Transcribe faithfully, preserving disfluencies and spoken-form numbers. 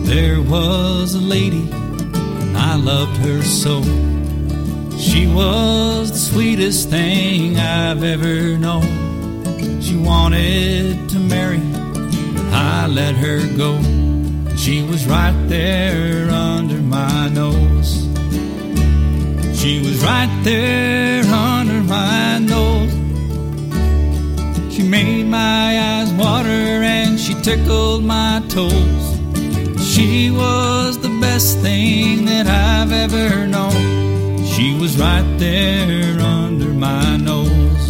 There was a lady, I loved her so. She was the sweetest thing I've ever known. She wanted to marry, but I let her go. She was right there under my nose. She was right there under my nose. She made my eyes water and she tickled my toes. She was the best thing that I've ever known. She was right there under my nose.